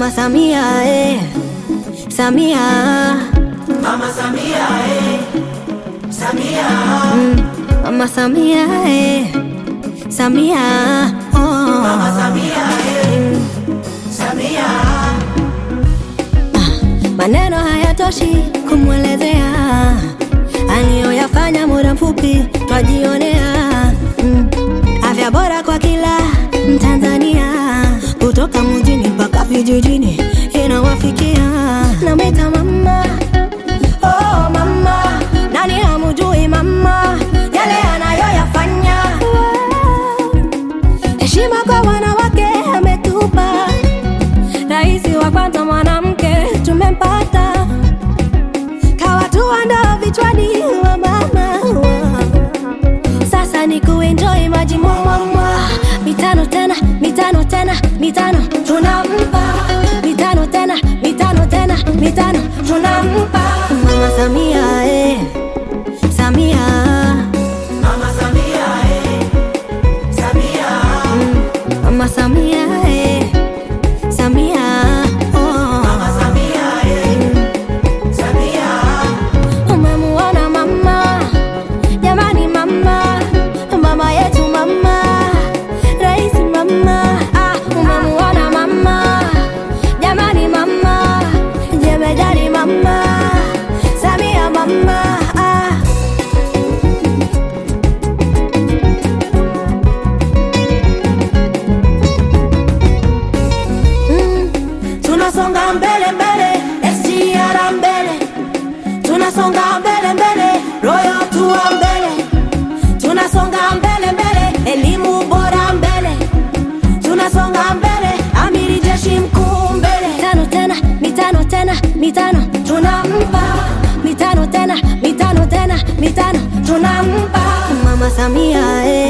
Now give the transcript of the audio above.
Mama Samia, Samia. Mama Samia, Samia. Mama Samia, Samia. Oh. Mama Samia, Samia. Maneno hayatoshi kumwelezea aliyoyafanya muda mfupi twajionea. Afya bora kwa kila Mtanzania, kutoka mjini mpaka vijijini inawafikia. Namwita mama, oh mama, nani hamjui mama yale anayoyafanya. Heshima kwa wanawake ametupa, rais wa kwanza mwanamke tumempata, kawatua ndoo vichwani wa mama. Sasa ni kuenjoy maji mwamwa, mitano tena, mitano tena, mitano tunampa, mitano tena, mitano tena, mitano tunampa. Mama Samia, Samia. Mama Samia, Samia. Mama Samia, Samia. Oh. Mama Samia, Samia. Umemuona mama, jamani mama, mama yetu mama, rais mama. Umemuona mama, jamani mama, jemedari mama, Samia mama. Tunasonga mbele mbele, SGR mbele. Tunasonga mbele mbele, Royal tuwa mbele. Tunasonga mbele mbele, elimu bora mbele. Tunasonga mbele, amiri jeshi mkuu mbele. Mitano tena, mitano tena, mitano tunampa, mitano tena, mitano tena, mitano tunampa. Mama Samia,